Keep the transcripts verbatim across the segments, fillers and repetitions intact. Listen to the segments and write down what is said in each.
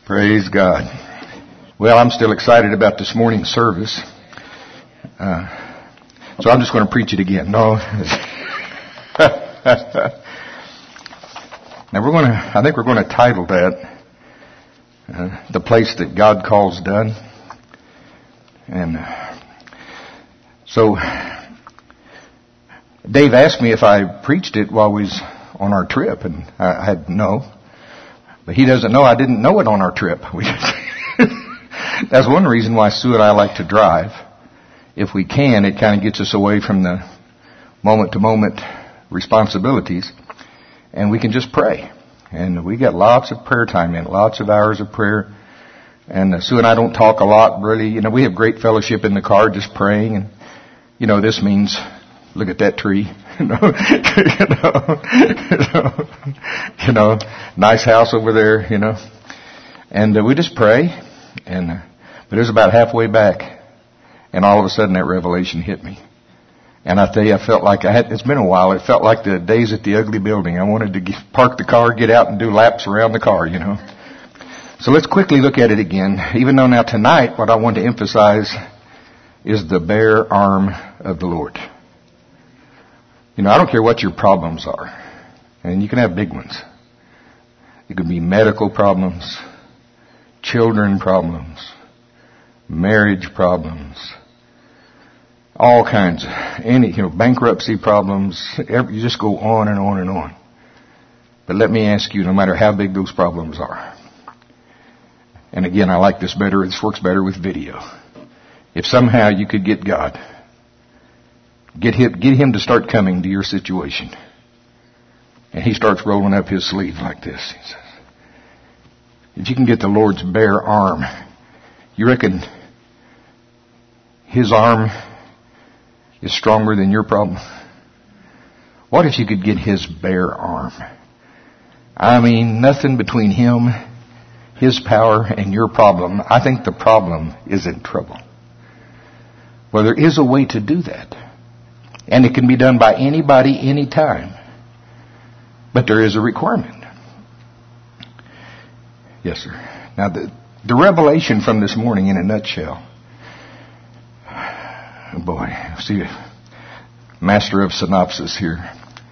Praise God. Well, I'm still excited about this morning's service. Uh, so I'm just going to preach it again. No. Now we're going to, I think we're going to title that, uh, The Place That God Calls Done. And uh, so Dave asked me if I preached it while we was on our trip, and I, I had no. But he doesn't know I didn't know it on our trip. That's one reason why Sue and I like to drive. If we can, it kind of gets us away from the moment-to-moment responsibilities. And we can just pray. And we got lots of prayer time in, lots of hours of prayer. And uh, Sue and I don't talk a lot, really. You know, we have great fellowship in the car, just praying. And, you know, this means, look at that tree. You know, you know, you know, you know, nice house over there, you know. And uh, we just pray. And uh, but it was about halfway back, and all of a sudden that revelation hit me. And I tell you, I felt like I had. It's been a while. It felt like the days at the ugly building. I wanted to get, park the car, get out, and do laps around the car, you know. So let's quickly look at it again. Even though now tonight, what I want to emphasize is the bare arm of the Lord. You know, I don't care what your problems are. And you can have big ones. It could be medical problems, children problems, marriage problems, all kinds of, any, you know, bankruptcy problems. Every, you just go on and on and on. But let me ask you, no matter how big those problems are. And again, I like this better. This works better with video. If somehow you could get God, Get him, get him to start coming to your situation. And he starts rolling up his sleeve like this. He says, if you can get the Lord's bare arm, you reckon his arm is stronger than your problem? What if you could get his bare arm? I mean, nothing between him, his power, and your problem. I think the problem is in trouble. Well, there is a way to do that. And it can be done by anybody, anytime. But there is a requirement. Yes, sir. Now, the, the revelation from this morning in a nutshell. Oh boy, see, master of synopsis here.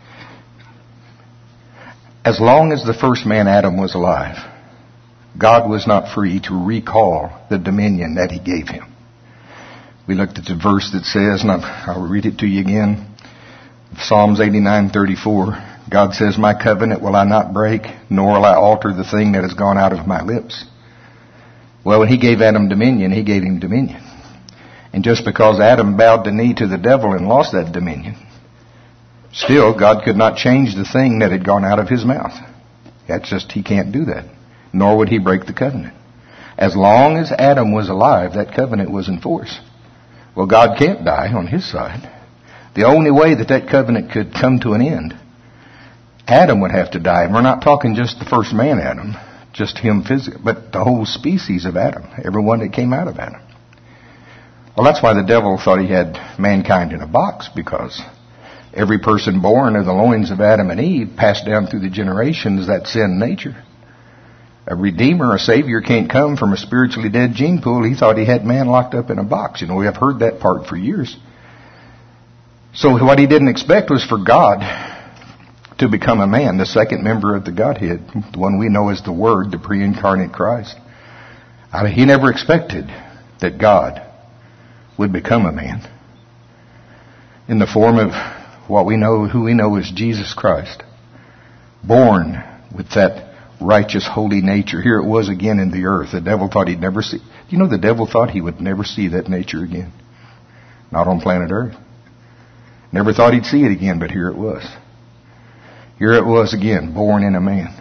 As long as the first man, Adam, was alive, God was not free to recall the dominion that he gave him. We looked at the verse that says, and I'll read it to you again, Psalms eighty-nine thirty-four. God says, my covenant will I not break, nor will I alter the thing that has gone out of my lips. Well, when he gave Adam dominion, he gave him dominion. And just because Adam bowed the knee to the devil and lost that dominion, still God could not change the thing that had gone out of his mouth. That's just, he can't do that. Nor would he break the covenant. As long as Adam was alive, that covenant was in force. Well, God can't die on his side. The only way that that covenant could come to an end, Adam would have to die. And we're not talking just the first man, Adam, just him physically, but the whole species of Adam, everyone that came out of Adam. Well, that's why the devil thought he had mankind in a box, because every person born of the loins of Adam and Eve passed down through the generations that sin nature. A redeemer, a savior can't come from a spiritually dead gene pool. He thought he had man locked up in a box. You know, we have heard that part for years. So what he didn't expect was for God to become a man, the second member of the Godhead, the one we know as the Word, the pre-incarnate Christ. I mean, he never expected that God would become a man in the form of what we know, who we know as Jesus Christ, born with that righteous, holy nature. Here it was again in the earth. The devil thought he'd never see. You know, the devil thought he would never see that nature again. Not on planet Earth. Never thought he'd see it again, but here it was. Here it was again, born in a man.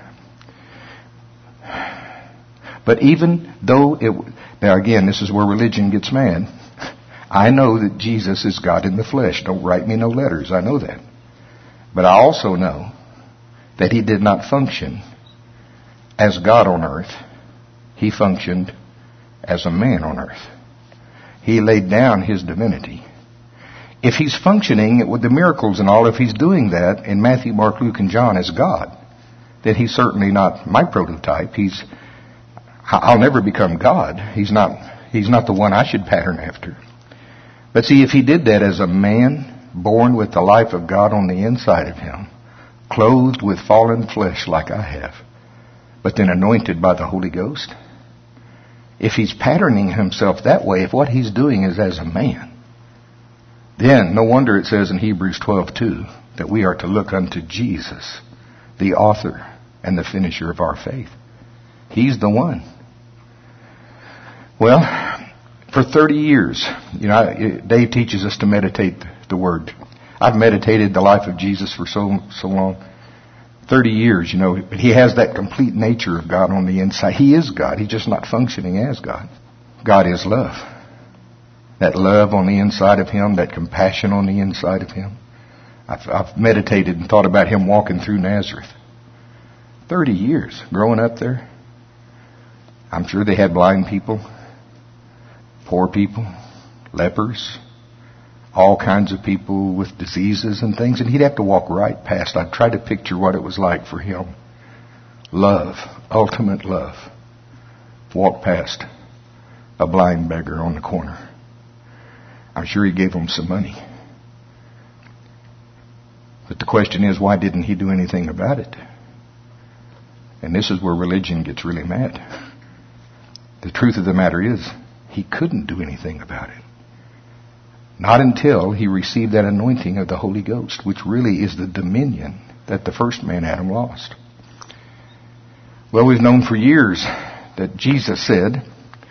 But even though it... Now again, this is where religion gets mad. I know that Jesus is God in the flesh. Don't write me no letters. I know that. But I also know that he did not function as God on earth. He functioned as a man on earth. He laid down his divinity. If he's functioning with the miracles and all, if he's doing that in Matthew, Mark, Luke, and John as God, then he's certainly not my prototype. He's, I'll never become God. He's not, he's not the one I should pattern after. But see, if he did that as a man born with the life of God on the inside of him, clothed with fallen flesh like I have, but then anointed by the Holy Ghost, if he's patterning himself that way, if what he's doing is as a man, then no wonder it says in Hebrews twelve two that we are to look unto Jesus, the author and the finisher of our faith. He's the one. Well, for thirty years, you know, Dave teaches us to meditate the Word. I've meditated the life of Jesus for so so long. thirty years, you know, he has that complete nature of God on the inside. He is God. He's just not functioning as God. God is love. That love on the inside of him, that compassion on the inside of him. I've, I've meditated and thought about him walking through Nazareth. thirty years growing up there. I'm sure they had blind people, poor people, lepers, all kinds of people with diseases and things, and he'd have to walk right past. I'd try to picture what it was like for him. Love, ultimate love. Walk past a blind beggar on the corner. I'm sure he gave him some money. But the question is, why didn't he do anything about it? And this is where religion gets really mad. The truth of the matter is, he couldn't do anything about it. Not until he received that anointing of the Holy Ghost, which really is the dominion that the first man, Adam, lost. Well, we've known for years that Jesus said,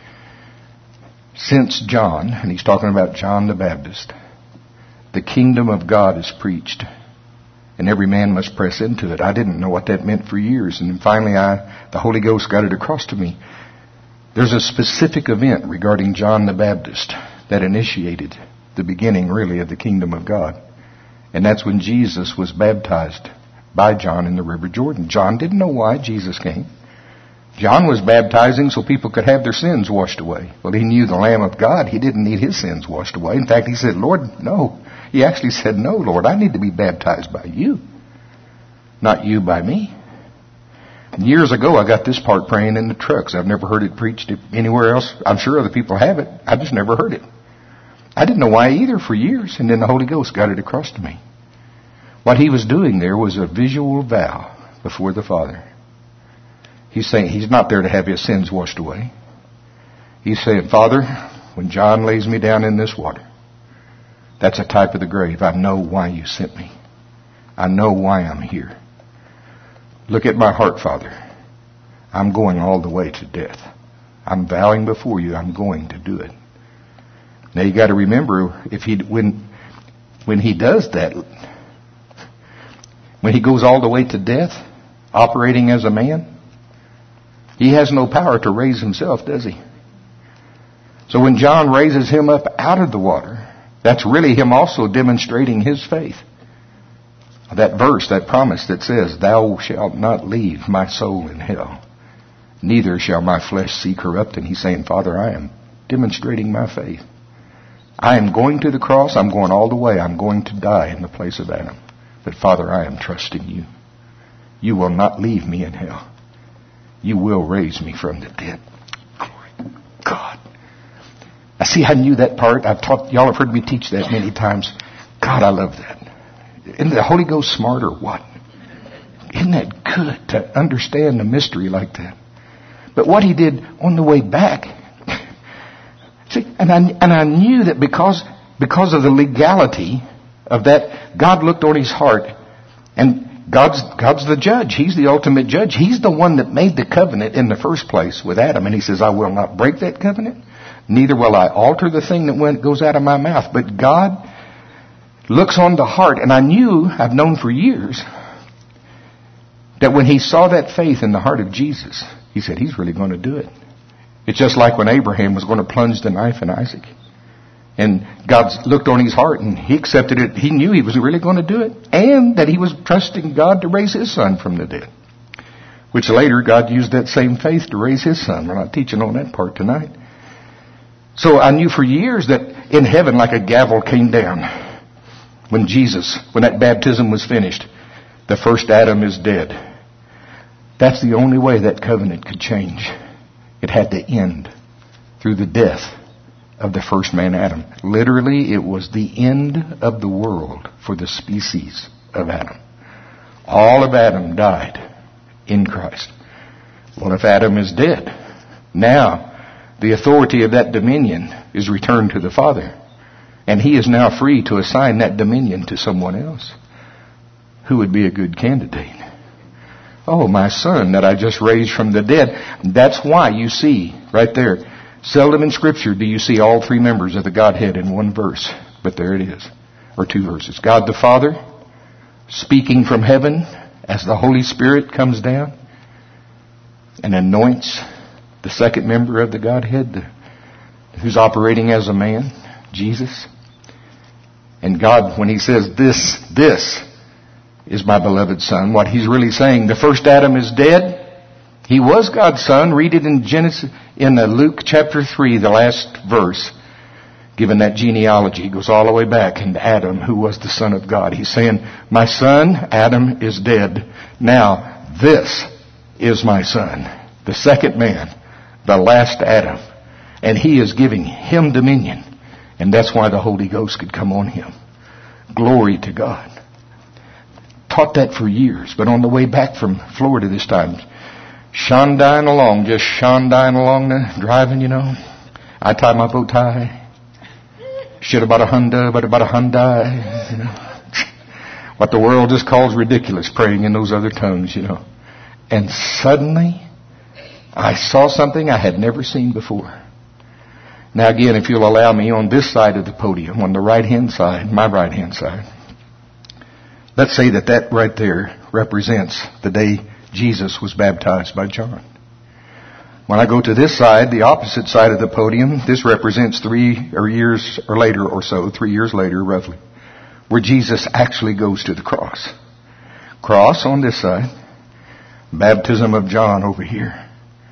since John, and he's talking about John the Baptist, the kingdom of God is preached, and every man must press into it. I didn't know what that meant for years, and then finally I, the Holy Ghost got it across to me. There's a specific event regarding John the Baptist that initiated the beginning, really, of the kingdom of God. And that's when Jesus was baptized by John in the River Jordan. John didn't know why Jesus came. John was baptizing so people could have their sins washed away. Well, he knew the Lamb of God. He didn't need his sins washed away. In fact, he said, Lord, no. He actually said, no, Lord, I need to be baptized by you, not you by me. Years ago, I got this part praying in the trucks. I've never heard it preached anywhere else. I'm sure other people have it. I just never heard it. I didn't know why either for years, and then the Holy Ghost got it across to me. What he was doing there was a visual vow before the Father. He's saying he's not there to have his sins washed away. He's saying, Father, when John lays me down in this water, that's a type of the grave. I know why you sent me. I know why I'm here. Look at my heart, Father. I'm going all the way to death. I'm vowing before you I'm going to do it. Now you got to remember, if he when when he does that, when he goes all the way to death, operating as a man, he has no power to raise himself, does he? So when John raises him up out of the water, that's really him also demonstrating his faith. That verse, that promise that says, Thou shalt not leave my soul in hell, neither shall my flesh see corruption. He's saying, Father, I am demonstrating my faith. I am going to the cross. I'm going all the way. I'm going to die in the place of Adam. But Father, I am trusting you. You will not leave me in hell. You will raise me from the dead. Glory to God. I see, I knew that part. I've taught, y'all have heard me teach that many times. God, I love that. Isn't the Holy Ghost smart or what? Isn't that good to understand the mystery like that? But what he did on the way back, see, and I and I knew that because because of the legality of that, God looked on his heart, and God's God's the judge. He's the ultimate judge. He's the one that made the covenant in the first place with Adam, and he says, I will not break that covenant, neither will I alter the thing that went, goes out of my mouth. But God looks on the heart, and I knew, I've known for years, that when he saw that faith in the heart of Jesus, he said, he's really going to do it. It's just like when Abraham was going to plunge the knife in Isaac. And God looked on his heart, and he accepted it. He knew he was really going to do it, and that he was trusting God to raise his son from the dead. Which later, God used that same faith to raise his son. We're not teaching on that part tonight. So I knew for years that in heaven, like a gavel came down. When Jesus, when that baptism was finished, the first Adam is dead. That's the only way that covenant could change. It had to end through the death of the first man, Adam. Literally, it was the end of the world for the species of Adam. All of Adam died in Christ. Well, if Adam is dead, now the authority of that dominion is returned to the Father. And he is now free to assign that dominion to someone else. Who would be a good candidate? Oh, my son that I just raised from the dead. That's why you see right there, seldom in Scripture do you see all three members of the Godhead in one verse. But there it is. Or two verses. God the Father speaking from heaven as the Holy Spirit comes down and anoints the second member of the Godhead, the, who's operating as a man, Jesus. And God, when he says this, this is my beloved son, what he's really saying, the first Adam is dead. He was God's son. Read it in Genesis, in Luke chapter three, the last verse. Given that genealogy, he goes all the way back into Adam, who was the son of God. He's saying, my son, Adam, is dead. Now, this is my son, the second man, the last Adam. And he is giving him dominion. And that's why the Holy Ghost could come on him. Glory to God. Taught that for years, but on the way back from Florida this time, shondying along, just shondying along the driving, you know. I tie my bow tie. Shit about a Honda, but about a Hyundai, you know. What the world just calls ridiculous, praying in those other tongues, you know. And suddenly, I saw something I had never seen before. Now again, if you'll allow me, on this side of the podium, on the right-hand side, my right-hand side, let's say that that right there represents the day Jesus was baptized by John. When I go to this side, the opposite side of the podium, this represents three or years or later or so, three years later roughly, where Jesus actually goes to the cross. Cross on this side, baptism of John over here.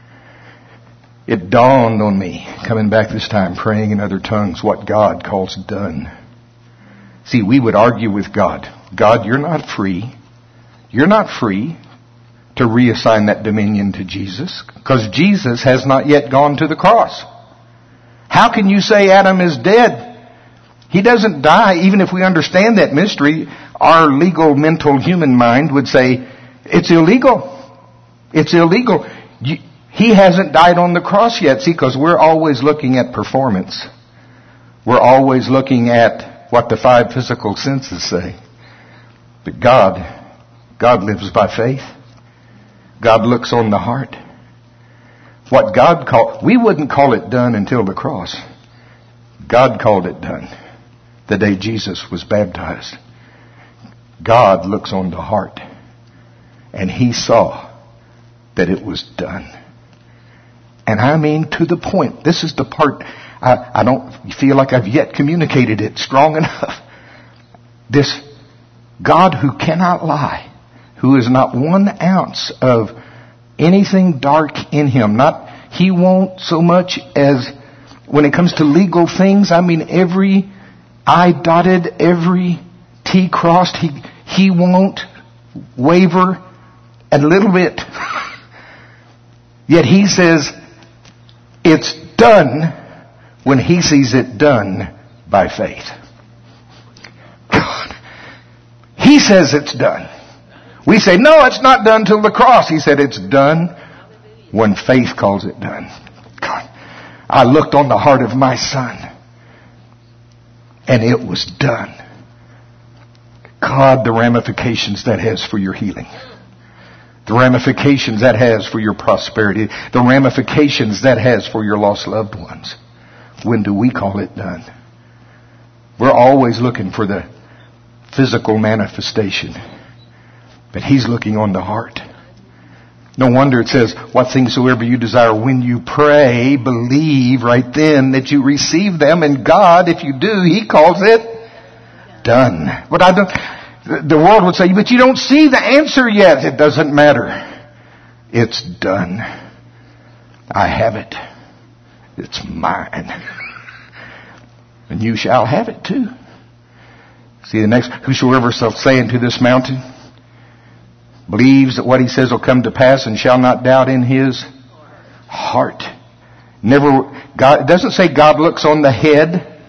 It dawned on me, coming back this time, praying in other tongues, what God calls done. See, we would argue with God. God, you're not free. You're not free to reassign that dominion to Jesus, because Jesus has not yet gone to the cross. How can you say Adam is dead? He doesn't die. Even if we understand that mystery, our legal, mental, human mind would say, it's illegal. It's illegal. You, He hasn't died on the cross yet. See, because we're always looking at performance. We're always looking at what the five physical senses say. But God, God lives by faith. God looks on the heart. What God called, we wouldn't call it done until the cross. God called it done the day Jesus was baptized. God looks on the heart. And He saw that it was done. And I mean to the point. This is the part I, I don't feel like I've yet communicated it strong enough. This God who cannot lie, who is not one ounce of anything dark in Him. Not, He won't so much as when it comes to legal things. I mean, every I dotted, every T crossed. He, he won't waver a little bit. Yet He says, it's done when He sees it done by faith. God. He says it's done. We say, no, it's not done till the cross. He said it's done when faith calls it done. God. I looked on the heart of my son and it was done. God, the ramifications that has for your healing. The ramifications that has for your prosperity. The ramifications that has for your lost loved ones. When do we call it done? We're always looking for the physical manifestation. But He's looking on the heart. No wonder it says, what things soever you desire when you pray, believe right then that you receive them. And God, if you do, He calls it done. But I don't, the world would say, but you don't see the answer yet. It doesn't matter. It's done. I have it. It's mine. And you shall have it too. See the next, whosoever shall say unto this mountain, believes that what he says will come to pass and shall not doubt in his heart. Never, God, it doesn't say God looks on the head.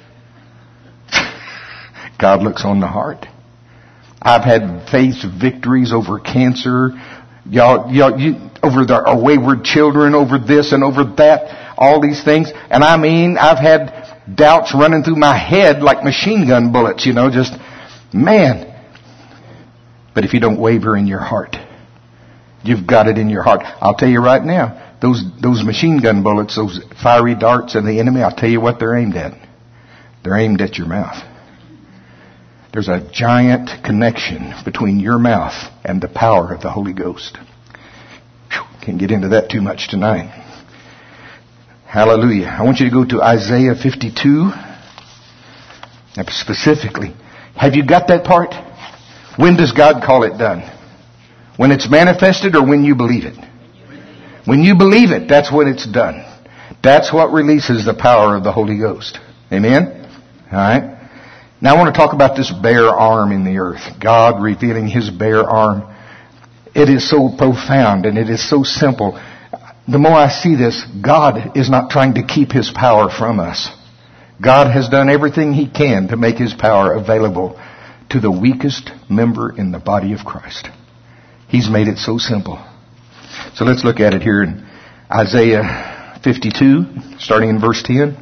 God looks on the heart. I've had faced victories over cancer, y'all, y'all, you, over the, our wayward children, over this and over that, all these things. And I mean, I've had doubts running through my head like machine gun bullets, you know, just, man. But if you don't waver in your heart, you've got it in your heart. I'll tell you right now, those, those machine gun bullets, those fiery darts of the enemy, I'll tell you what they're aimed at. They're aimed at your mouth. There's a giant connection between your mouth and the power of the Holy Ghost. Whew, can't get into that too much tonight. Hallelujah. I want you to go to Isaiah fifty-two. Specifically, have you got that part? When does God call it done? When it's manifested or when you believe it? When you believe it, that's when it's done. That's what releases the power of the Holy Ghost. Amen? All right. Now I want to talk about this bare arm in the earth. God revealing His bare arm. It is so profound and it is so simple. The more I see this, God is not trying to keep His power from us. God has done everything He can to make His power available to the weakest member in the body of Christ. He's made it so simple. So let's look at it here in Isaiah fifty-two, starting in verse ten.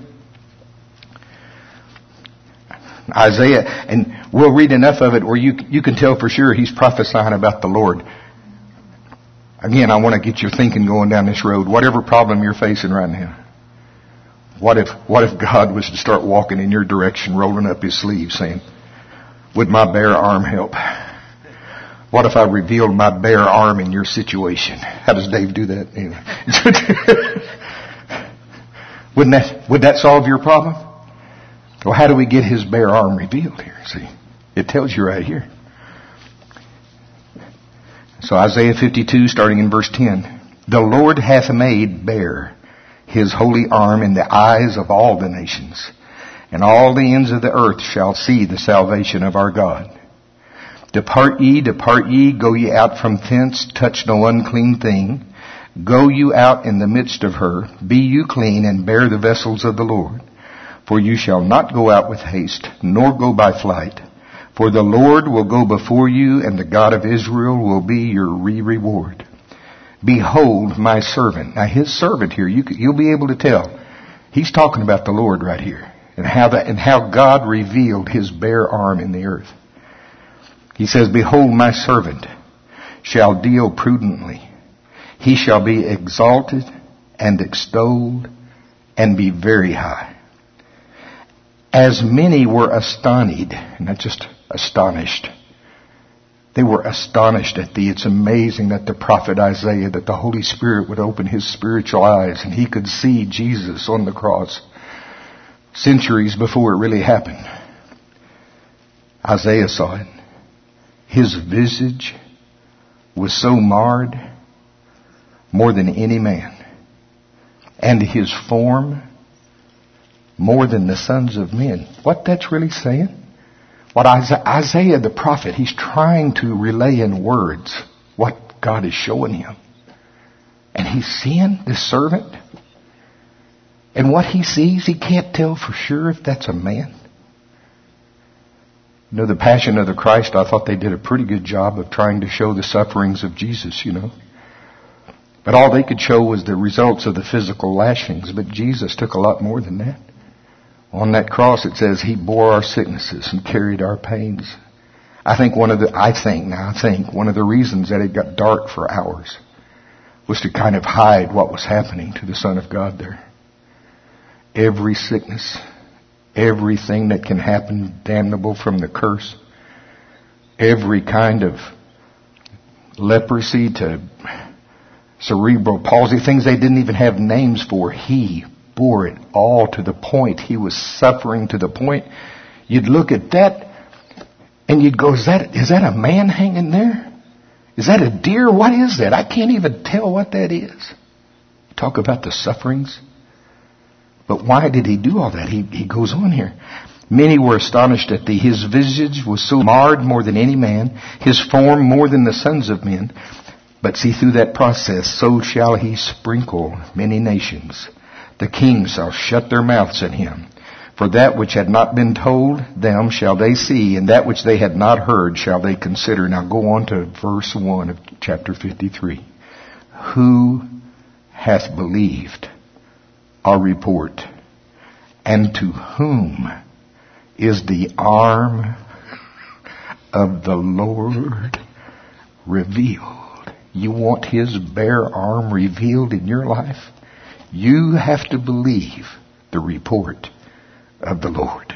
Isaiah, and we'll read enough of it where you you can tell for sure he's prophesying about the Lord. Again, I want to get your thinking going down this road. Whatever problem you're facing right now. What if what if God was to start walking in your direction, rolling up His sleeve, saying, would my bare arm help? What if I revealed my bare arm in your situation? How does Dave do that? Anyway. Wouldn't that, would that solve your problem? Well, how do we get His bare arm revealed here? See, it tells you right here. So Isaiah fifty-two, starting in verse ten. The Lord hath made bare His holy arm in the eyes of all the nations, and all the ends of the earth shall see the salvation of our God. Depart ye, depart ye, go ye out from thence, touch no unclean thing. Go you out in the midst of her, be you clean, and bear the vessels of the Lord. For you shall not go out with haste, nor go by flight. For the Lord will go before you, and the God of Israel will be your re-reward. Behold my servant. Now His servant here, you, you'll be able to tell. He's talking about the Lord right here. And how that, and how God revealed His bare arm in the earth. He says, behold my servant shall deal prudently. He shall be exalted and extolled and be very high. As many were astonished, not just astonished. They were astonished at thee. It's amazing that the prophet Isaiah, that the Holy Spirit would open his spiritual eyes and he could see Jesus on the cross centuries before it really happened. Isaiah saw it. His visage was so marred more than any man, and his form more than the sons of men. What that's really saying? What Isaiah the prophet, he's trying to relay in words what God is showing him. And he's seeing this servant. And what he sees, he can't tell for sure if that's a man. You know, the Passion of the Christ, I thought they did a pretty good job of trying to show the sufferings of Jesus, you know. But all they could show was the results of the physical lashings. But Jesus took a lot more than that. On that cross it says He bore our sicknesses and carried our pains. I think one of the, I think now, I think one of the reasons that it got dark for hours was to kind of hide what was happening to the Son of God there. Every sickness, everything that can happen damnable from the curse, every kind of leprosy to cerebral palsy, things they didn't even have names for, He bore it all to the point. He was suffering to the point you'd look at that and you'd go, is that, is that a man hanging there? Is that a deer? What is that? I can't even tell what that is. Talk about the sufferings. But why did He do all that? He, he goes on here. Many were astonished at thee. His visage was so marred more than any man, his form more than the sons of men. But see, through that process, so shall He sprinkle many nations. The kings shall shut their mouths at him. For that which had not been told them shall they see, and that which they had not heard shall they consider. Now go on to verse one of chapter fifty-three. Who hath believed our report? And to whom is the arm of the Lord revealed? You want his bare arm revealed in your life? You have to believe the report of the Lord.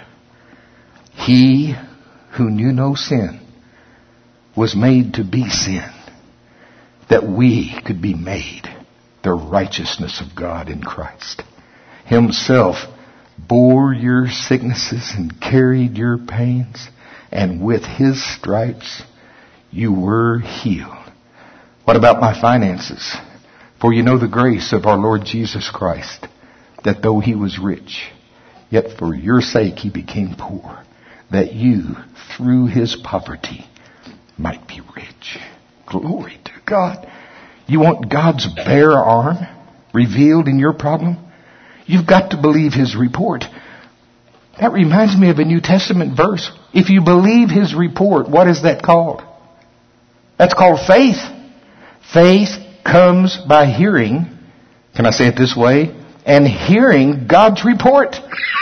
He who knew no sin was made to be sin, that we could be made the righteousness of God in Christ. Himself bore your sicknesses and carried your pains, and with his stripes you were healed. What about my finances? For you know the grace of our Lord Jesus Christ, that though he was rich, yet for your sake he became poor, that you, through his poverty, might be rich. Glory to God. You want God's bare arm revealed in your problem? You've got to believe his report. That reminds me of a New Testament verse. If you believe his report, what is that called? That's called faith. Faith comes by hearing, can I say it this way? And hearing God's report.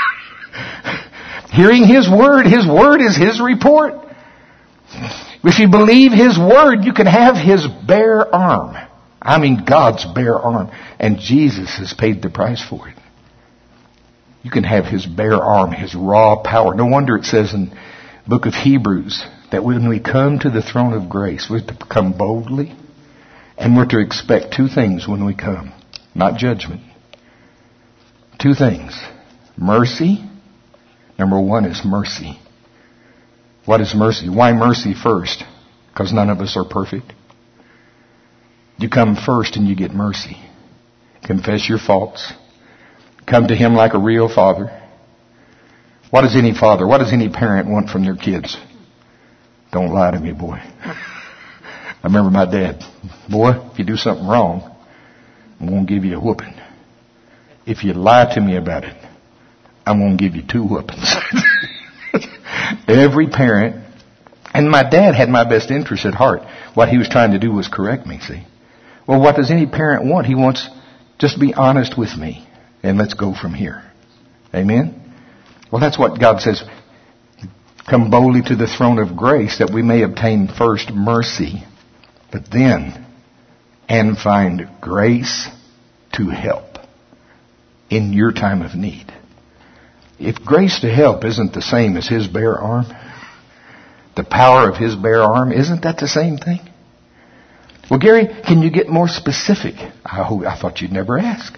Hearing his word. His word is his report. If you believe his word, you can have his bare arm. I mean God's bare arm. And Jesus has paid the price for it. You can have his bare arm, his raw power. No wonder it says in the book of Hebrews that when we come to the throne of grace, we're to come boldly, and we're to expect two things when we come. Not judgment. Two things. Mercy. Number one is mercy. What is mercy? Why mercy first? Because none of us are perfect. You come first and you get mercy. Confess your faults. Come to him like a real father. What does any father, what does any parent want from their kids? Don't lie to me, boy. I remember my dad. Boy, if you do something wrong, I'm going to give you a whooping. If you lie to me about it, I'm going to give you two whoopings. Every parent, and my dad had my best interest at heart. What he was trying to do was correct me, see. Well, what does any parent want? He wants just to be honest with me, and let's go from here. Amen? Well, that's what God says. Come boldly to the throne of grace that we may obtain first mercy, but then, and find grace to help in your time of need. If grace to help isn't the same as his bare arm, the power of his bare arm, isn't that the same thing? Well, Gary, can you get more specific? I, hope, I thought you'd never ask.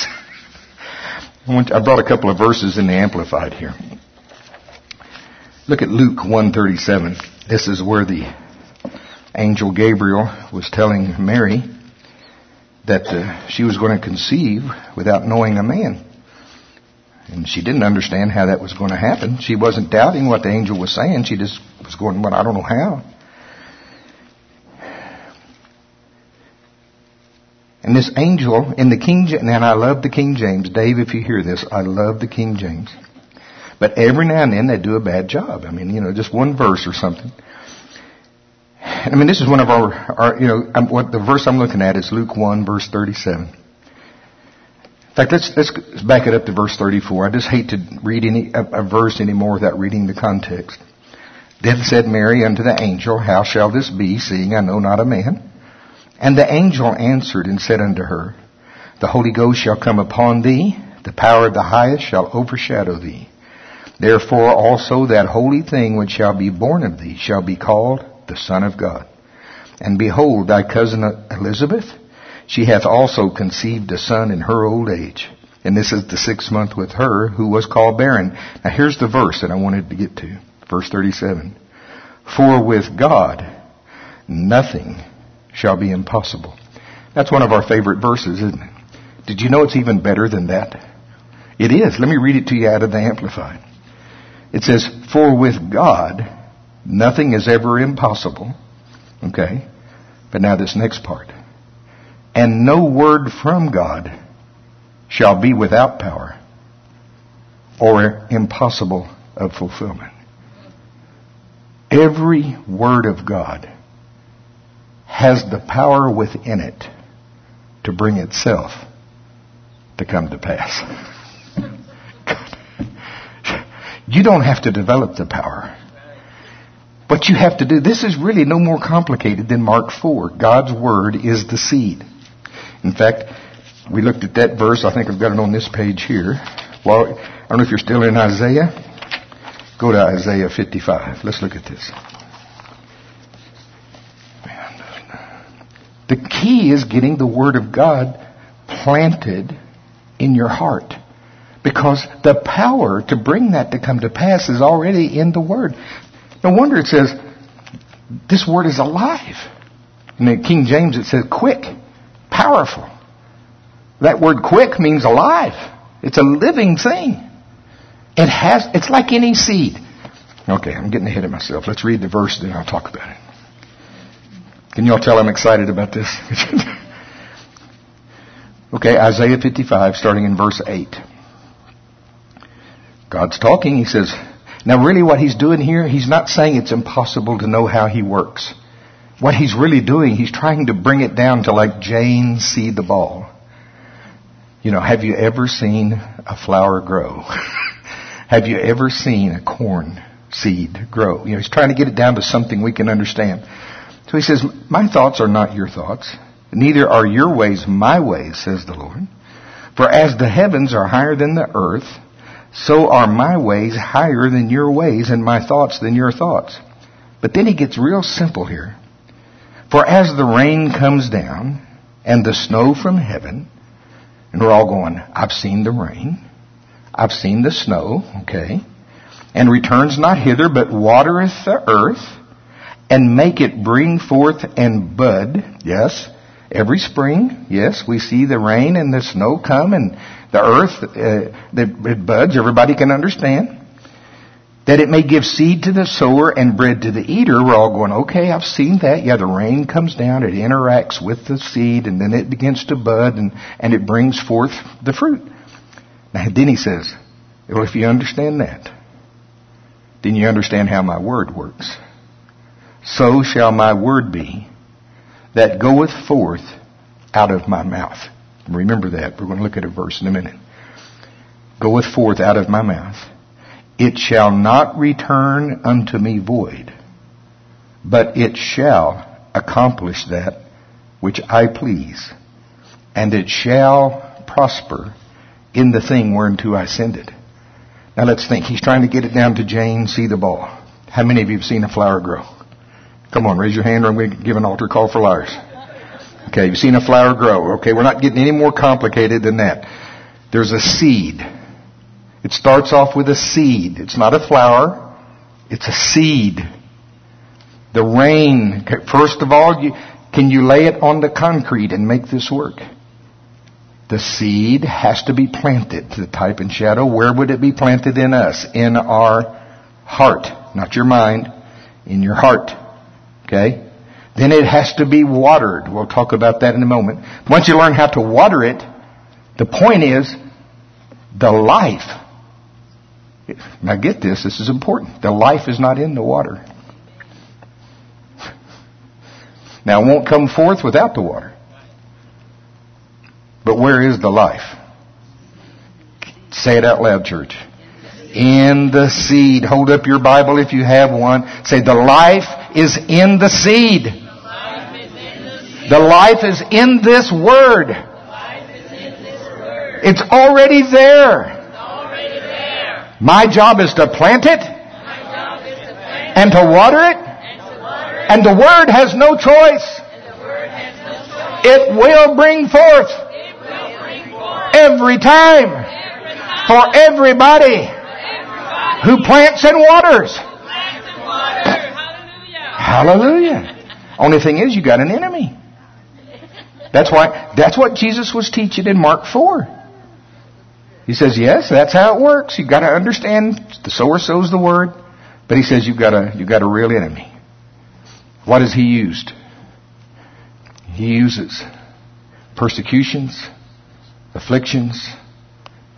I brought a couple of verses in the Amplified here. Look at Luke one thirty-seven. This is where the angel Gabriel was telling Mary that uh, she was going to conceive without knowing a man. And she didn't understand how that was going to happen. She wasn't doubting what the angel was saying. She just was going, well, I don't know how. And this angel in the King James, and I love the King James. Dave, if you hear this, I love the King James. But every now and then they do a bad job. I mean, you know, just one verse or something. I mean, this is one of our, our you know, what the verse I'm looking at is Luke one, verse thirty-seven. In fact, let's let's back it up to verse thirty-four. I just hate to read any a, a verse anymore without reading the context. Then said Mary unto the angel, How shall this be, seeing I know not a man? And the angel answered and said unto her, The Holy Ghost shall come upon thee, the power of the highest shall overshadow thee. Therefore also that holy thing which shall be born of thee shall be called the Son of God. And behold, thy cousin Elizabeth, she hath also conceived a son in her old age. And this is the sixth month with her, who was called barren. Now here's the verse that I wanted to get to. Verse thirty-seven. For with God nothing shall be impossible. That's one of our favorite verses, isn't it? Did you know it's even better than that? It is. Let me read it to you out of the Amplified. It says, For with God nothing is ever impossible. Okay. But now this next part. And no word from God shall be without power or impossible of fulfillment. Every word of God has the power within it to bring itself to come to pass. You don't have to develop the power. What you have to do, this is really no more complicated than Mark four. God's Word is the seed. In fact, we looked at that verse. I think I've got it on this page here. Well, I don't know if you're still in Isaiah. Go to Isaiah fifty-five. Let's look at this. The key is getting the Word of God planted in your heart. Because the power to bring that to come to pass is already in the Word. No wonder it says, this Word is alive. In the King James it says quick, powerful. That word quick means alive. It's a living thing. It has, it's like any seed. Okay, I'm getting ahead of myself. Let's read the verse, then I'll talk about it. Can you all tell I'm excited about this? Okay, Isaiah fifty-five, starting in verse eight. God's talking. He says, now really what he's doing here, he's not saying it's impossible to know how he works. What he's really doing, he's trying to bring it down to like Jane see the ball. You know, have you ever seen a flower grow? Have you ever seen a corn seed grow? You know, he's trying to get it down to something we can understand. So he says, my thoughts are not your thoughts. Neither are your ways my ways, says the Lord. For as the heavens are higher than the earth, so are my ways higher than your ways, and my thoughts than your thoughts. But then he gets real simple here. For as the rain comes down, and the snow from heaven, and we're all going, I've seen the rain, I've seen the snow, okay, and returns not hither, but watereth the earth, and make it bring forth and bud, yes, every spring, yes, we see the rain and the snow come, and the earth, uh, it buds, everybody can understand. That it may give seed to the sower and bread to the eater. We're all going, okay, I've seen that. Yeah, the rain comes down, it interacts with the seed, and then it begins to bud, and, and it brings forth the fruit. Now, then he says, well, if you understand that, then you understand how my word works. So shall my word be that goeth forth out of my mouth. Remember that. We're going to look at a verse in a minute. Goeth forth out of my mouth. It shall not return unto me void, but it shall accomplish that which I please, and it shall prosper in the thing whereunto I send it. Now let's think. He's trying to get it down to Jane, see the ball. How many of you have seen a flower grow? Come on, raise your hand, or I'm going to give an altar call for liars. Okay, you've seen a flower grow. Okay, we're not getting any more complicated than that. There's a seed. It starts off with a seed. It's not a flower. It's a seed. The rain, first of all, you, can you lay it on the concrete and make this work? The seed has to be planted. The type and shadow, where would it be planted in us? In our heart. Not your mind. In your heart. Okay? Then it has to be watered. We'll talk about that in a moment. Once you learn how to water it, the point is, the life. Now get this, this is important. The life is not in the water. Now it won't come forth without the water. But where is the life? Say it out loud, church. In the seed. Hold up your Bible if you have one. Say, the life is in the seed. The life is in this word. It's already there. My job is to plant it and to water it. And the word has no choice. It will bring forth every time for everybody who plants and waters. Hallelujah. Only thing is, you got an enemy. That's why, that's what Jesus was teaching in Mark four. He says, yes, that's how it works. You've got to understand the sower sows the word. But he says you've got a, you've got a real enemy. What has he used? He uses persecutions, afflictions,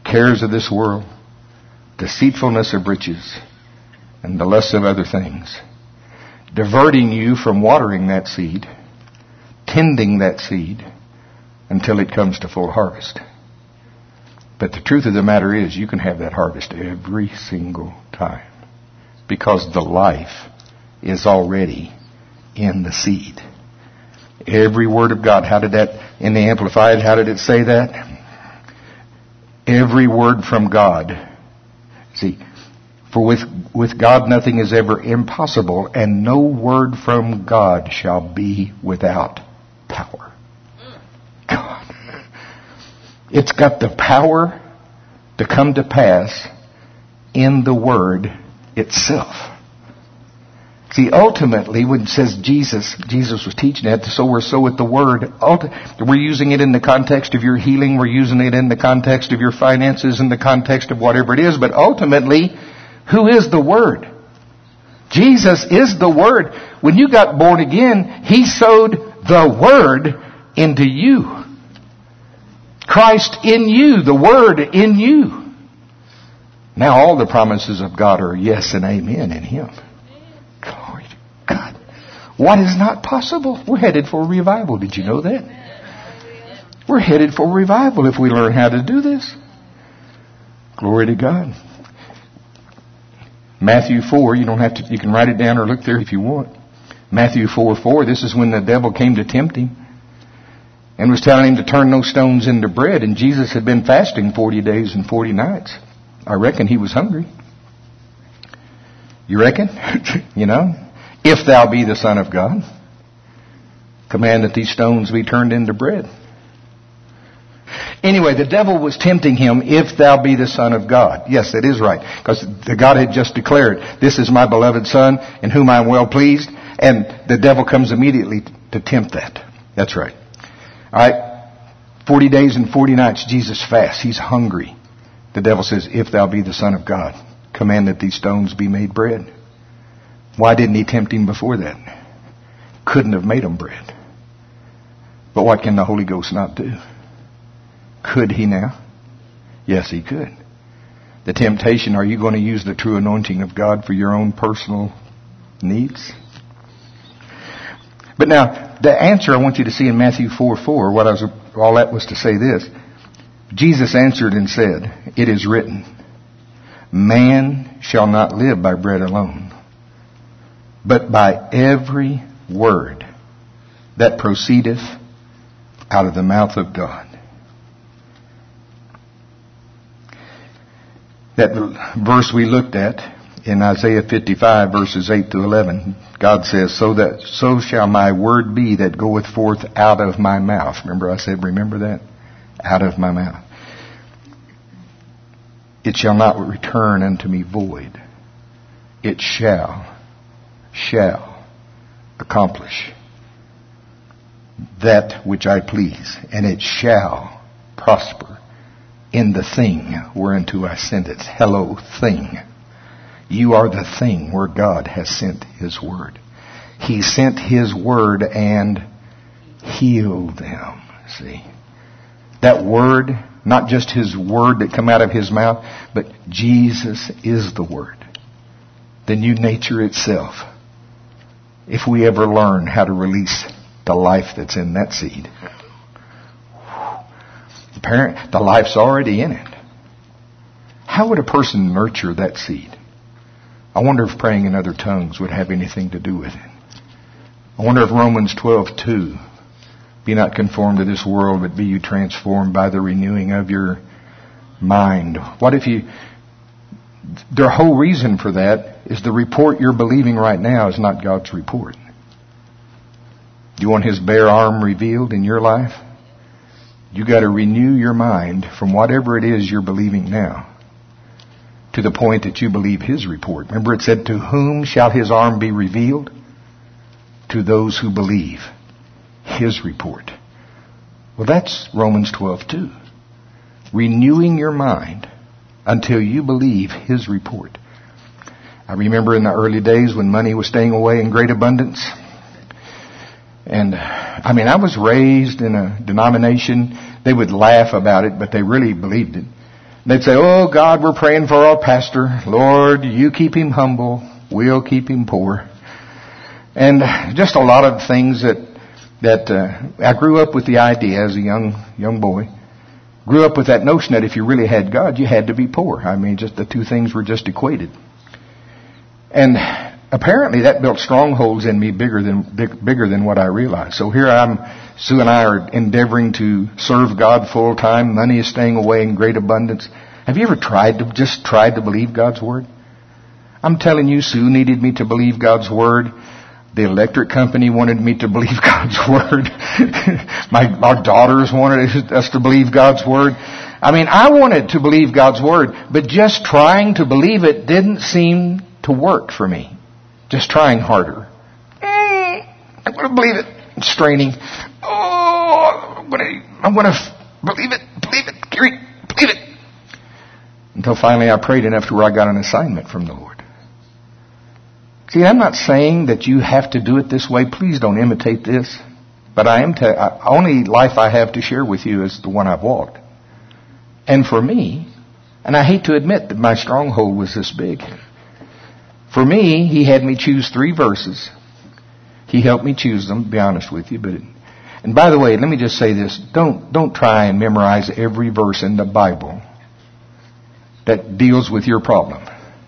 cares of this world, deceitfulness of riches, and the lust of other things, diverting you from watering that seed, tending that seed, until it comes to full harvest. But the truth of the matter is, you can have that harvest every single time, because the life is already in the seed. Every word of God. How did that, in the Amplified, how did it say that? Every word from God. See, for with, with God nothing is ever impossible, and no word from God shall be without power. God. It's got the power to come to pass in the Word itself. See, ultimately, when it says Jesus, Jesus was teaching that, so we're so with the Word. We're using it in the context of your healing. We're using it in the context of your finances, in the context of whatever it is. But ultimately, who is the Word? Jesus is the Word. When you got born again, He sowed the Word into you. Christ in you, the Word in you. Now all the promises of God are yes and amen in Him. Glory to God. What is not possible? We're headed for revival. Did you know that? We're headed for revival if we learn how to do this. Glory to God. Matthew four, you don't have to, you can write it down or look there if you want. Matthew four four, this is when the devil came to tempt Him and was telling Him to turn those stones into bread. And Jesus had been fasting forty days and forty nights. I reckon He was hungry. You reckon? You know? If thou be the Son of God, command that these stones be turned into bread. Anyway, the devil was tempting Him, if thou be the Son of God. Yes, that is right. Because the God had just declared, this is my beloved Son, in whom I am well pleased. And the devil comes immediately to tempt that. That's right. Alright. Forty days and forty nights, Jesus fasts. He's hungry. The devil says, if thou be the Son of God, command that these stones be made bread. Why didn't he tempt him before that? Couldn't have made them bread. But what can the Holy Ghost not do? Could he now? Yes, he could. The temptation, are you going to use the true anointing of God for your own personal needs? But now, the answer I want you to see in Matthew four four, what I was, all that was to say this. Jesus answered and said, it is written, man shall not live by bread alone, but by every word that proceedeth out of the mouth of God. That verse we looked at in Isaiah fifty-five, verses eight to eleven, God says, so that so shall my word be that goeth forth out of my mouth. Remember I said, remember that? Out of my mouth. It shall not return unto me void. It shall, shall accomplish that which I please, and it shall prosper in the thing whereunto I sent it. Hello, thing. You are the thing where God has sent His word. He sent His word and healed them. See? That word, not just His word that come out of His mouth, but Jesus is the word. The new nature itself. If we ever learn how to release the life that's in that seed. The parent, the life's already in it. How would a person nurture that seed? I wonder if praying in other tongues would have anything to do with it. I wonder if Romans twelve two, be not conformed to this world, but be you transformed by the renewing of your mind. What if you, their whole reason for that is the report you're believing right now is not God's report. Do you want His bare arm revealed in your life? You got to renew your mind from whatever it is you're believing now to the point that you believe His report. Remember it said, to whom shall His arm be revealed? To those who believe His report. Well, that's Romans twelve two. Renewing your mind until you believe His report. I remember in the early days when money was staying away in great abundance. And, I mean, I was raised in a denomination, they would laugh about it, but they really believed it, They'd say, oh God, we're praying for our pastor. Lord, you keep him humble. We'll keep him poor. And just a lot of things that, that, uh, I grew up with the idea as a young, young boy. Grew up with that notion that if you really had God, you had to be poor. I mean, just the two things were just equated. And apparently that built strongholds in me bigger than, big, bigger than what I realized. So here I'm, Sue and I are endeavoring to serve God full time. Money is staying away in great abundance. Have you ever tried to, just tried to believe God's Word? I'm telling you, Sue needed me to believe God's Word. The electric company wanted me to believe God's Word. My, our daughters wanted us to believe God's Word. I mean, I wanted to believe God's Word, but just trying to believe it didn't seem to work for me. Just trying harder. Mm, I'm going to believe it. I'm straining. Oh, I'm going to, I'm going to believe it, believe it, Gary, believe it. Until finally I prayed enough to where I got an assignment from the Lord. See, I'm not saying that you have to do it this way. Please don't imitate this. But I am. Te- I, only life I have to share with you is the one I've walked. And for me, and I hate to admit that my stronghold was this big. For me, he had me choose three verses. He helped me choose them, to be honest with you. But it, and by the way, let me just say this: don't don't try and memorize every verse in the Bible that deals with your problem.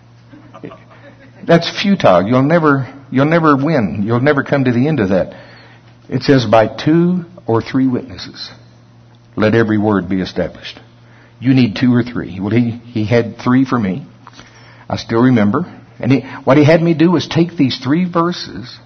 That's futile. You'll never, you'll never win. You'll never come to the end of that. It says, by two or three witnesses, let every word be established. You need two or three. Well, he, he had three for me. I still remember. And he, what he had me do was take these three verses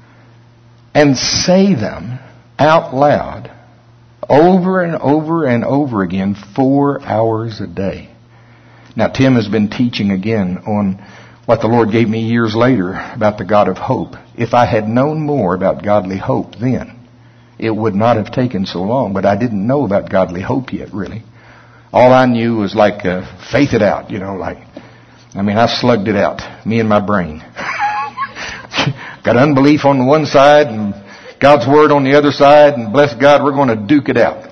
and say them out loud over and over and over again, four hours a day. Now, Tim has been teaching again on what the Lord gave me years later about the God of hope. If I had known more about godly hope then, it would not have taken so long. But I didn't know about godly hope yet, really. All I knew was like uh, faith it out, you know, like, I mean, I slugged it out, me and my brain. Got unbelief on the one side and God's Word on the other side, and bless God, we're going to duke it out.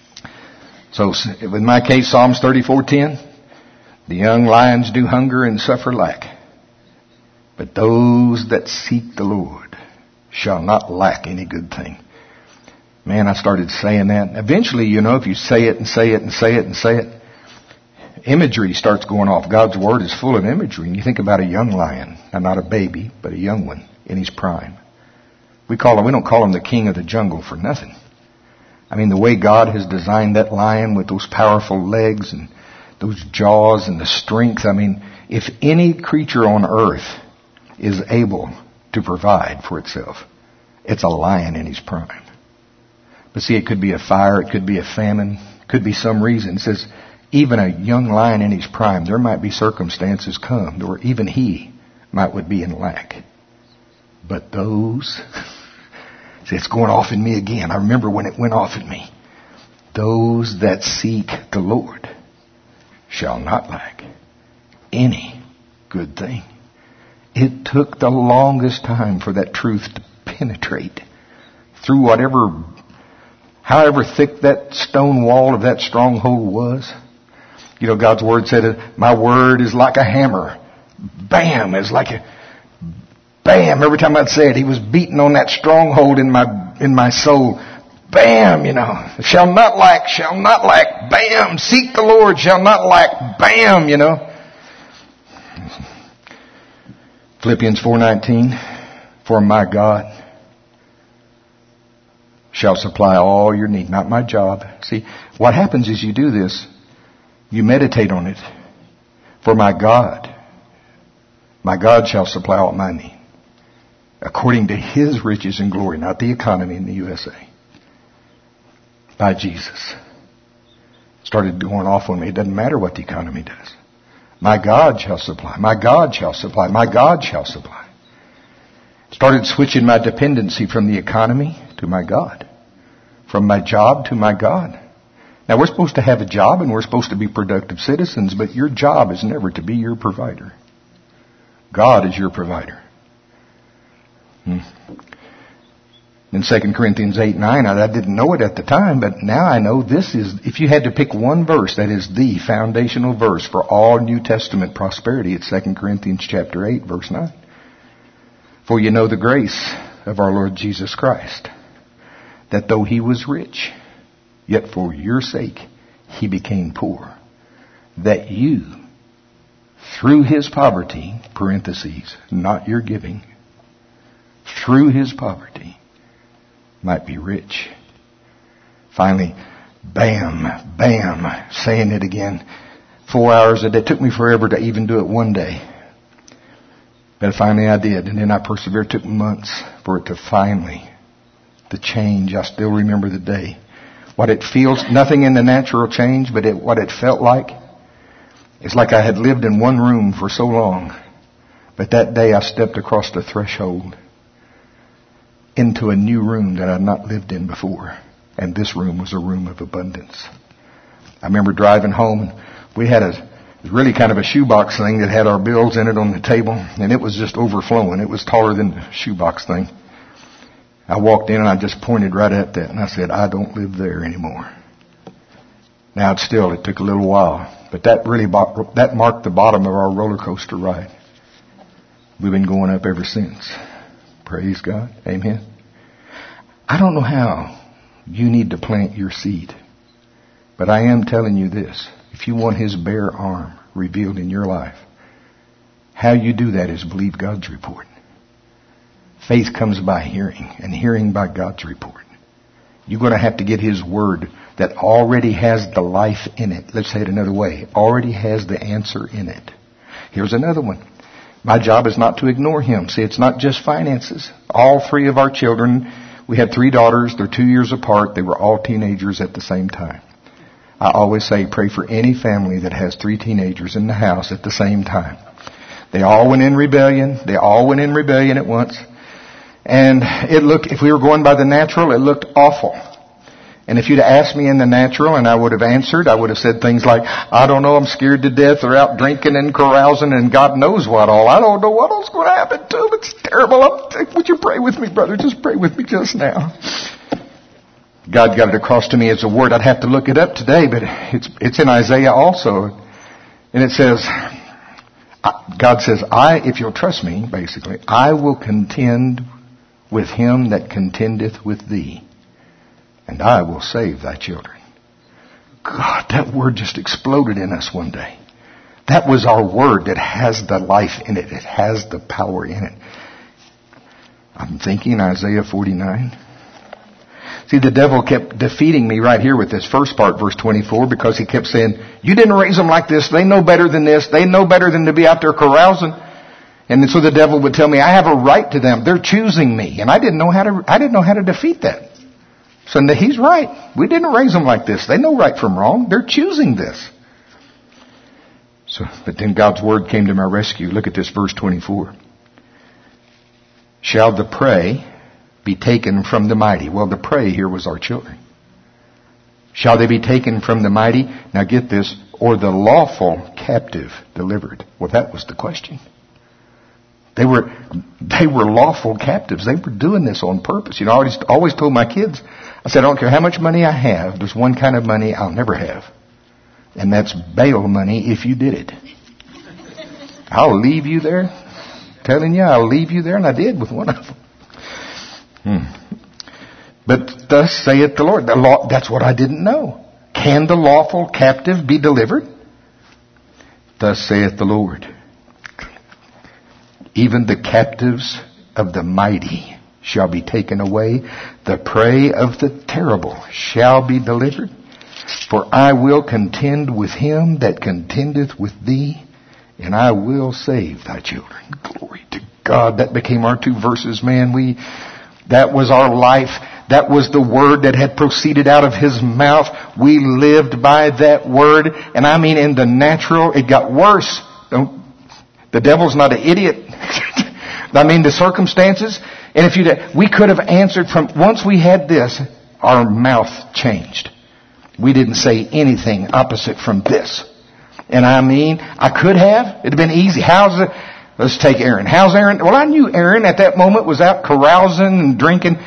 So, in my case, Psalms thirty-four ten, the young lions do hunger and suffer lack, but those that seek the Lord shall not lack any good thing. Man, I started saying that. Eventually, you know, if you say it and say it and say it and say it, imagery starts going off. God's Word is full of imagery. And you think about a young lion, and not a baby, but a young one in his prime. We call him, we don't call him the king of the jungle for nothing. I mean, the way God has designed that lion with those powerful legs and those jaws and the strength. I mean, if any creature on earth is able to provide for itself, it's a lion in his prime. But see, it could be a fire, it could be a famine, it could be some reason. It says, even a young lion in his prime, there might be circumstances come where even he might would be in lack. But those, see, it's going off in me again. I remember when it went off in me. Those that seek the Lord shall not lack any good thing. It took the longest time for that truth to penetrate through whatever, however thick that stone wall of that stronghold was. You know, God's Word said, my Word is like a hammer. Bam! It's like a bam. Every time I'd say it, He was beating on that stronghold in my, in my soul. Bam, you know, shall not lack, shall not lack, bam, seek the Lord, shall not lack, bam, you know. Philippians four nineteen, for my God shall supply all your need, not my job. See, what happens is you do this, you meditate on it. For my God, my God shall supply all my need, according to His riches and glory, not the economy in the U S A. By Jesus. Started going off on me. It doesn't matter what the economy does. My God shall supply. My God shall supply. My God shall supply. Started switching my dependency from the economy to my God. From my job to my God. Now, we're supposed to have a job and we're supposed to be productive citizens, but your job is never to be your provider. God is your provider. Hmm. In Second Corinthians eight, nine, I didn't know it at the time, but now I know this is, if you had to pick one verse that is the foundational verse for all New Testament prosperity, it's Second Corinthians chapter eight, verse nine. For you know the grace of our Lord Jesus Christ, that though he was rich, yet for your sake he became poor, that you, through his poverty, parentheses, not your giving, through his poverty, might be rich. Finally, bam, bam, saying it again. Four hours a day. It took me forever to even do it one day. But finally I did. And then I persevered. It took months for it to finally, the change. I still remember the day. What it feels, nothing in the natural change, but it, what it felt like, it's like I had lived in one room for so long. But that day I stepped across the threshold into a new room that I'd not lived in before. And this room was a room of abundance. I remember driving home, and we had a really kind of a shoebox thing that had our bills in it on the table, and it was just overflowing. It was taller than the shoebox thing. I walked in and I just pointed right at that, and I said, I don't live there anymore. Now it's still, it took a little while, but that really, that marked the bottom of our roller coaster ride. We've been going up ever since. Praise God. Amen. I don't know how you need to plant your seed, but I am telling you this. If you want his bare arm revealed in your life, how you do that is believe God's report. Faith comes by hearing, and hearing by God's report. You're going to have to get his word that already has the life in it. Let's say it another way. Already has the answer in it. Here's another one. My job is not to ignore him. See, it's not just finances. All three of our children, we had three daughters. They're two years apart. They were all teenagers at the same time. I always say pray for any family that has three teenagers in the house at the same time. They all went in rebellion. They all went in rebellion at once. And it looked, if we were going by the natural, it looked awful. And if you'd asked me in the natural and I would have answered, I would have said things like, I don't know, I'm scared to death. They're out drinking and carousing and God knows what all. I don't know what all's going to happen to them. It's terrible. I'm, would you pray with me, brother? Just pray with me just now. God got it across to me as a word. I'd have to look it up today, but it's, it's in Isaiah also. And it says, God says, I, if you'll trust me, basically, I will contend with him that contendeth with thee, and I will save thy children. God, that word just exploded in us one day. That was our word that has the life in it. It has the power in it. I'm thinking Isaiah forty-nine. See, the devil kept defeating me right here with this first part, verse twenty-four, because he kept saying, you didn't raise them like this. They know better than this. They know better than to be out there carousing. And so the devil would tell me, I have a right to them. They're choosing me. And I didn't know how to, I didn't know how to defeat that. So he's right. We didn't raise them like this. They know right from wrong. They're choosing this. So, but then God's word came to my rescue. Look at this verse twenty-four. Shall the prey be taken from the mighty? Well, the prey here was our children. Shall they be taken from the mighty? Now get this. Or the lawful captive delivered? Well, that was the question. They were, they were lawful captives. They were doing this on purpose. You know, I always, always told my kids, I said, I don't care how much money I have. There's one kind of money I'll never have. And that's bail money if you did it. I'll leave you there. Telling you, I'll leave you there. And I did with one of them. Hmm. But thus saith the Lord. The law, that's what I didn't know. Can the lawful captive be delivered? Thus saith the Lord. Even the captives of the mighty shall be taken away. The prey of the terrible shall be delivered. For I will contend with him that contendeth with thee, and I will save thy children. Glory to God. That became our two verses, man. We, that was our life. That was the word that had proceeded out of his mouth. We lived by that word. And I mean, in the natural, it got worse. Don't, the devil's not an idiot. I mean, the circumstances. And if you, we could have answered from, once we had this, our mouth changed. We didn't say anything opposite from this. And I mean, I could have. It'd have been easy. How's the, let's take Aaron. How's Aaron? Well, I knew Aaron at that moment was out carousing and drinking.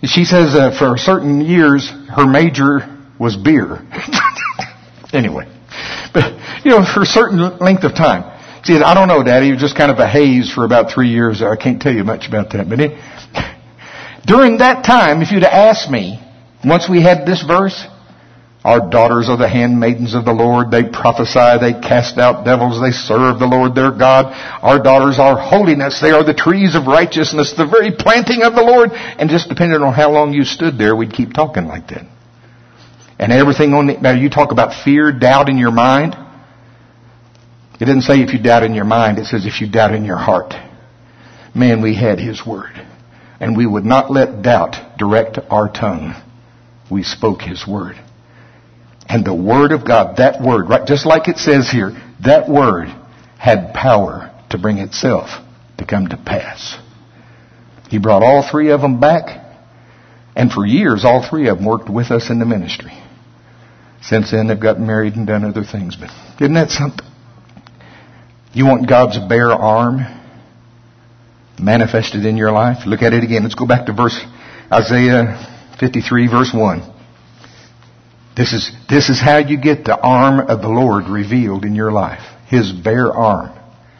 She says uh, for certain years her major was beer. Anyway, but you know, for a certain length of time. See, I don't know, Daddy. It was just kind of a haze for about three years. I can't tell you much about that. But it, during that time, if you'd have asked me, once we had this verse, our daughters are the handmaidens of the Lord. They prophesy. They cast out devils. They serve the Lord their God. Our daughters are holiness. They are the trees of righteousness, the very planting of the Lord. And just depending on how long you stood there, we'd keep talking like that. And everything on the, now you talk about fear, doubt in your mind. It didn't say if you doubt in your mind. It says if you doubt in your heart. Man, we had His Word. And we would not let doubt direct our tongue. We spoke His Word. And the Word of God, that Word, right, just like it says here, that Word had power to bring itself to come to pass. He brought all three of them back. And for years, all three of them worked with us in the ministry. Since then, they've gotten married and done other things. But isn't that something? You want God's bare arm manifested in your life? Look at it again. Let's go back to verse Isaiah fifty-three, verse one. This is, this is how you get the arm of the Lord revealed in your life. His bare arm.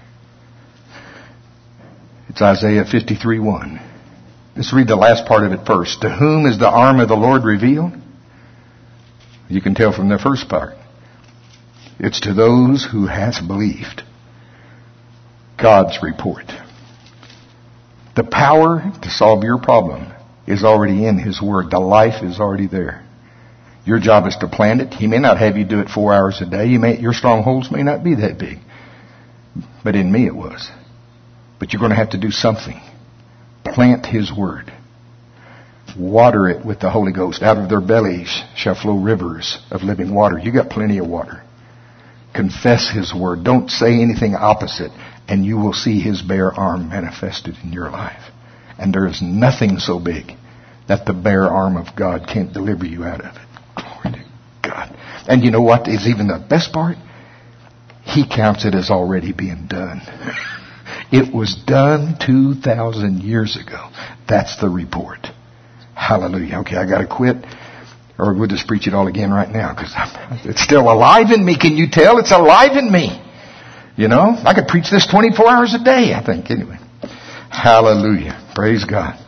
It's Isaiah fifty-three, one. Let's read the last part of it first. To whom is the arm of the Lord revealed? You can tell from the first part. It's to those who has believed. God's report. The power to solve your problem is already in His Word. The life is already there. Your job is to plant it. He may not have you do it four hours a day. You may, your strongholds may not be that big. But in me it was. But you're going to have to do something. Plant His Word. Water it with the Holy Ghost. Out of their bellies shall flow rivers of living water. You got plenty of water. Confess His Word. Don't say anything opposite. And you will see His bare arm manifested in your life. And there is nothing so big that the bare arm of God can't deliver you out of it. Glory to God. And you know what is even the best part? He counts it as already being done. It was done two thousand years ago. That's the report. Hallelujah. Okay, I got to quit. Or we'll just preach it all again right now because it's still alive in me. Can you tell? It's alive in me. You know, I could preach this twenty-four hours a day, I think. Anyway. Hallelujah. Praise God.